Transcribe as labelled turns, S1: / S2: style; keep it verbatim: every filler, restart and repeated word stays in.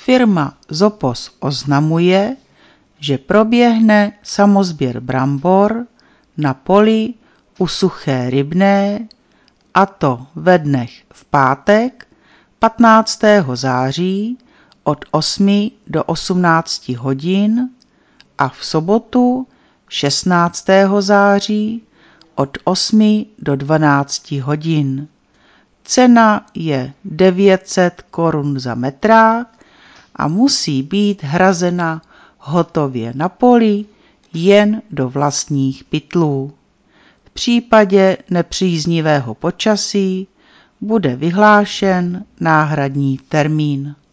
S1: Firma Zopos oznamuje, že proběhne samosběr brambor na poli u Suché Rybné, a to ve dnech v pátek patnáctého září od osmi do osmnácti hodin a v sobotu šestnáctého září od osmi do dvanácti hodin. Cena je devět set korun za metrák a musí být hrazena hotově na poli jen do vlastních pytlů. V případě nepříznivého počasí bude vyhlášen náhradní termín.